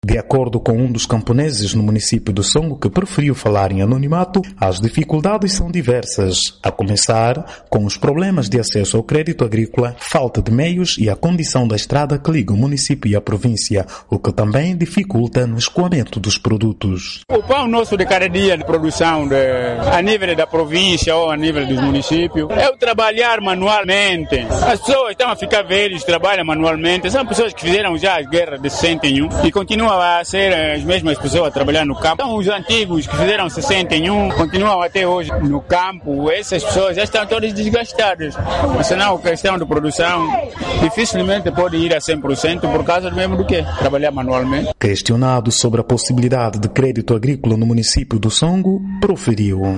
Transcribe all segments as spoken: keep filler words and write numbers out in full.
De acordo com um dos camponeses no município do Songo que preferiu falar em anonimato, as dificuldades são diversas, a começar com os problemas de acesso ao crédito agrícola, falta de meios e a condição da estrada que liga o município e a província, o que também dificulta no escoamento dos produtos. O pão nosso de cada dia de produção de, a nível da província ou a nível dos municípios é o trabalhar manualmente. As pessoas estão a ficar velhas, trabalham manualmente, são pessoas que fizeram já as guerras de sessenta e um e continuam a ser as mesmas pessoas a trabalhar no campo. São os antigos que fizeram sessenta e um, continuam até hoje no campo. Essas pessoas já estão todas desgastadas. Mas senão a questão de produção dificilmente pode ir a cem por cento por causa do mesmo do que trabalhar manualmente. Questionado sobre a possibilidade de crédito agrícola no município do Songo, proferiu.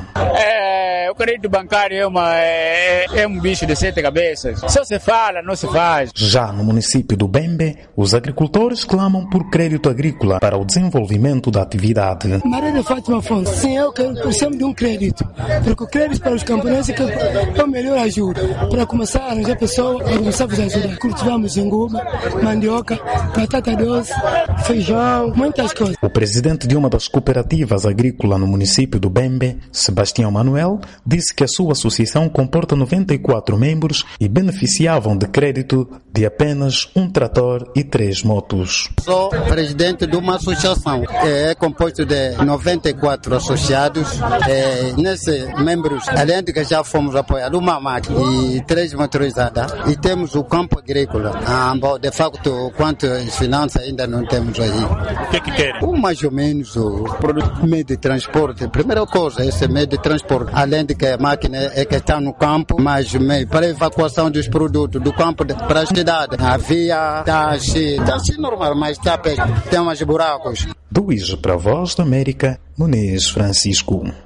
É, o crédito bancário é, uma, é, é um bicho de sete cabeças. Só se fala, não se faz. Já no município do Bembe, os agricultores clamam por crédito agrícola para o desenvolvimento da atividade. Maria de Fátima Afonso, sim, eu precisamos de um crédito, porque o crédito para os camponeses é a melhor ajuda, para começar a arranjar pessoas, para começar a fazer ajuda. Cultivamos enguba, mandioca, batata doce, feijão, muitas coisas. O presidente de uma das cooperativas agrícolas no município do Bembe, Sebastião Manuel, disse que a sua associação comporta noventa e quatro membros e beneficiavam de crédito de apenas um trator e três motos. Sou presidente de uma associação, é composto de noventa e quatro associados. É, nesses membros, além de que já fomos apoiados, uma máquina e três motorizadas, e temos o campo agrícola. Ah, bom, de facto, quanto às finanças ainda não temos aí. O que é que querem? O mais ou menos o produto, meio de transporte. Primeira coisa, esse meio de transporte. Além de que a máquina é que está no campo, mas meio para a evacuação dos produtos do campo para a cidade. A via está assim, está assim normal, mas está perto. Tem uns buracos. Do I J para a Voz da América, Muniz Francisco.